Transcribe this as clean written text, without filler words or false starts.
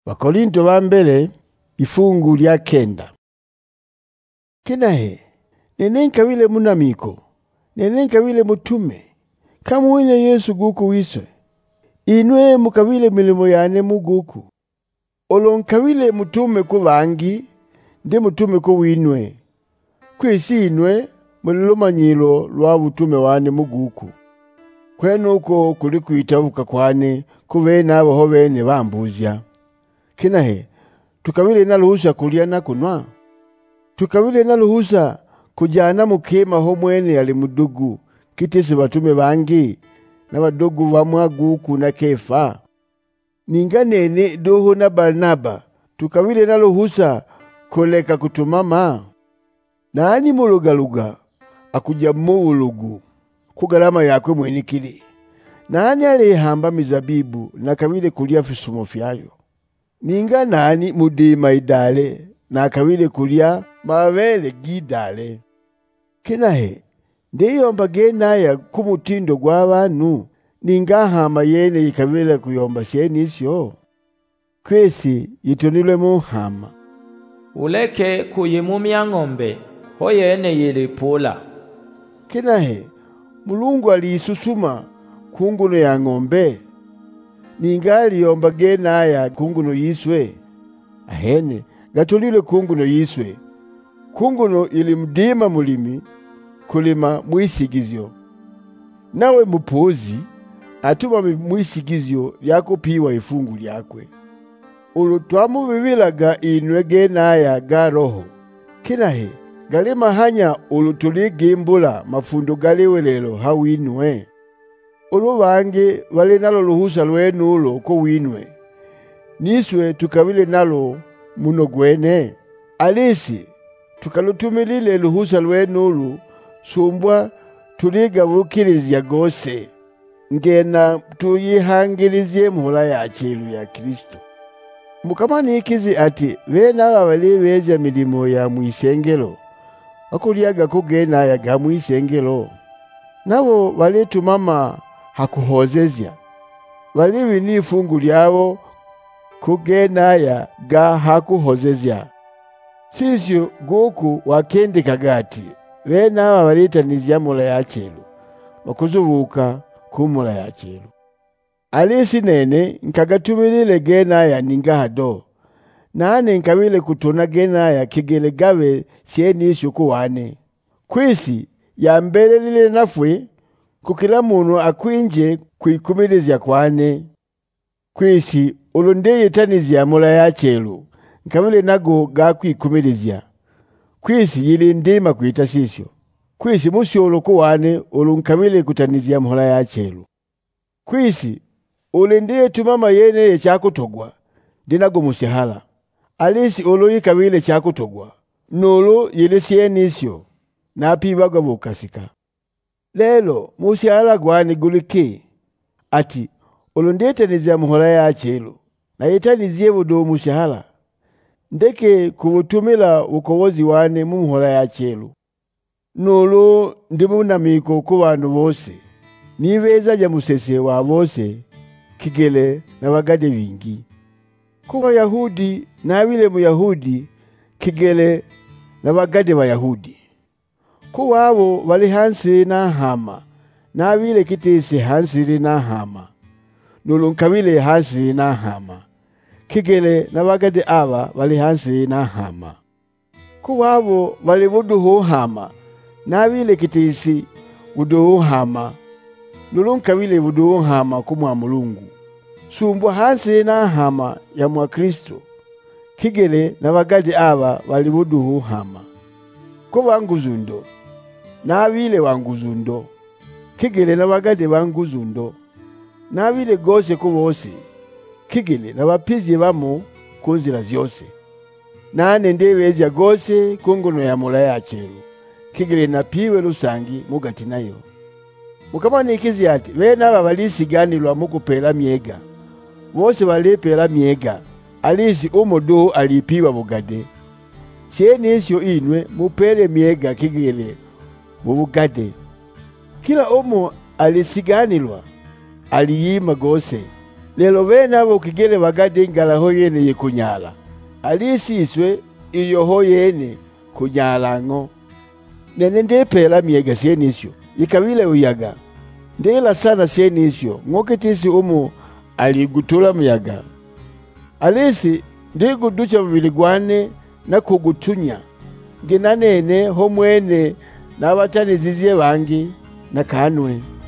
Wakorinto ba mbele ifungu lya 9. Kinahe nenenka wile munamiko nenenka wile mutume kamuwine Yesu guku wiswe inwe mukawile milimo yane muguku olonka wile mutume ku bangi ndi mutume ku winwe kwisi inwe mulilumanyilo lwa butume wane muguku kwenuko kuli kwitabuka kwane kubene abo bene bambuzya. Kinahe tukawile na ruhusa kulya na kunwa, tukawile na ruhusa kujana mukema ho mwene yali mudugu kitese batume bangi na badugu bamwaguku na Kefa ninganene doho na Barnaba tukawile na ruhusa koleka kutumama nani mulugaluga akuja muulugu kugarama yakwe mwenikili nani alihamba mizabibu na kawile kulya fisumo fyayo ninga nani mudima idale na kawile kulya mabele gidale. Kinahe ndeyomba genaya kumutindo gw'abantu ninga hama yene ikabile kuyomba shenisyo kwesi yitonilwe mu hama uleke kuyimumya ng'ombe ho yene yilipula. Kinahe Mulungu alisusuma kunguno ya ng'ombe ninga aliyomba genaya kunguno yiswe ahene gatolile kunguno yiswe kunguno ilimdima mulimi kulima mwisigizyo nawe mupozi atuma mwisigizyo yakupiwa ifungu lyakwe ulutwamu bibilaga inwe genaya ga roho. Kinahe galima hanya ulutuligimbula mafundo galiwelelo hawinwe ulubange wale nalo ruhusa lwenulo ko winwe niswe tukawile nalo muno gwene alisi tukalutumilile ruhusa lwenulu sumbwa tuligabukilizya gose ngena tuyihangilizye mhula ya chilu ya Kristo. Mukamani ikizi ati bene aba bali beja milimo ya mwisengelo akulyaga kugena ya ga mwisengelo nabo balitumama hakuhozezya bali binifungu lyabo kugena ya ga hakuhozezya sisyo goku wakendeka gati bene aba balitanizya mula ya chelu bakuzubuka kumula ya chelu alisi nene nkagatumilile genaya ninga hado nane nkawile kutona genaya kigele gawe shenisyo kuwane kwisi yambelelile nafwe kukila muntu akwinje kwikumilizya kwane kwisi ulundeye tanizya mula ya chelu nkawile nago gakwikumilizya kwisi yilindima kwita sisyo kwisi musyolo kuwane ulunkawile kutanizya mula ya chelu kwisi ulindeye tumama yene chakutogwa ndinago musyahala alisi oloyi kawile chakutogwa nolo yelesyenisyo napibaga bukasika lelo musyahala gwane gulike ati ulundetanizya muhola ya chelu na yetanizye budo musyahala ndeke kubutumila ukowozi wane mu muhola ya chelu nolo ndimunamiko ku bantu bose nibeza ja musese wa bose kigele na bagade bingi kuba Yahudi na bile mu Yahudi kigele na bagade ba Yahudi kuba abo bali hansi na hama na bile kitese hansi na hama nulunkabile hansi na hama kigele na bagade aba bali hansi na hama kuba abo bali buduho hama na bile kitese buduho hama nulunkabile buduho hama kumwa Mulungu sumbwa hansi na hama ya mwa Kristo kigele na bagade aba bali buduho hama kuba nguzundo na bile wanguzundo kigele na bagade banguzundo na bile gose kubose kigele na bapizi bamo kunzira zyose nane ndebeja gose kungono ya mula ya chelu kigele na piwe rusangi mugati nayo. Mukamani ikizi ati bene aba balisiganirwa mukupela myega bose balepela myega alisi umudo alipiwa bugade shenisyo inwe mupele myega kigele mu bugade kila omo alisiganirwa aliyima gose Lelo bene abo kigele bagade ingala ho yene yekunyala. Alisiswe iyo ho yene kunyala ngo. Nene ndepela miega sienisyo. Ikabile uyaga. Ndela sana sienisyo. Ngoketisi aligutula muyaga. Alisi ndiguducha mubiligwane na kugutunya. Ngenanene ho mwene n'abatanizizie bangi na kanwe.